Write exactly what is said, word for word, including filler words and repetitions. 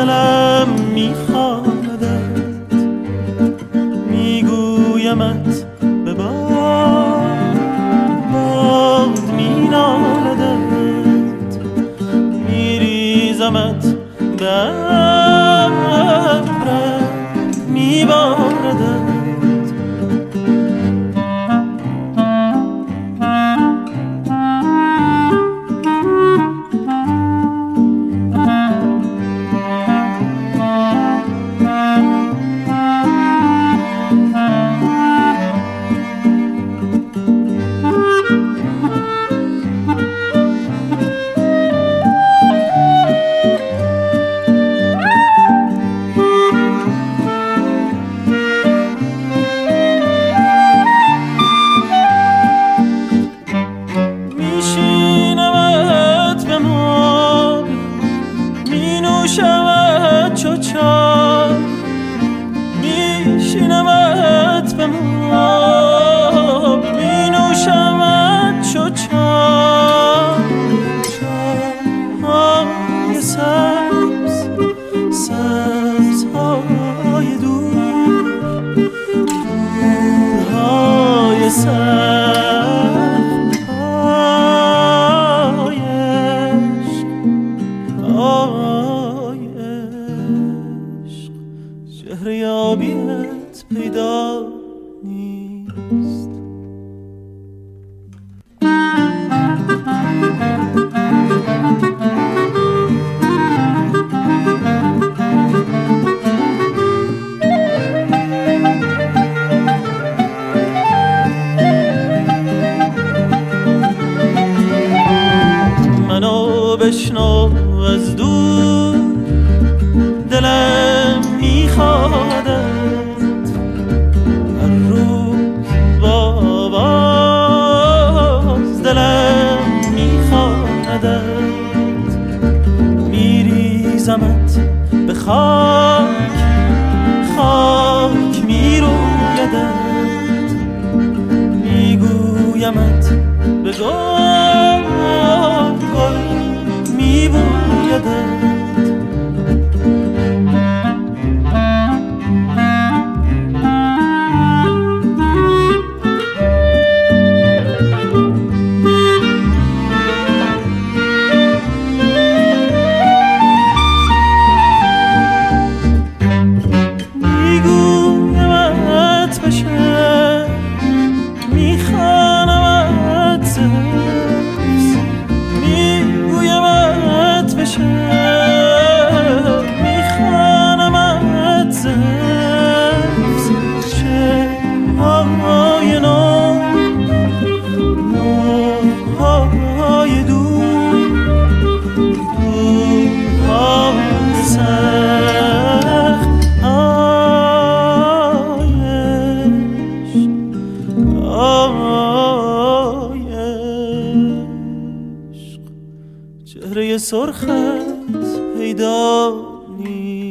دلم میخواندت، میگویمت به باد، باد مینالدت، میریزمت به ابرم میباردت. میشنمت چو چار، میشنمت به ماب، مینوشمت چو چار. چارهای سبز، سبزهای دور، دورهای سبز، های عشق، های عشق. چهره آبیت پیدا نیست. منو بشنو از دور، دلم میخوادت، هر روز با آواز دلم میخواندت، میریزمت به خاک، خاک میرویدت، میگویمت به گل، گل میبویدت. میگویمت بشه، میخوانمت سبز، میگویمت بشه، میخوانمت سبز. چهرهای نو، نوهای دور، دورهای سخت، های عشق، های عشق. چهره سرخت پیدا نیست.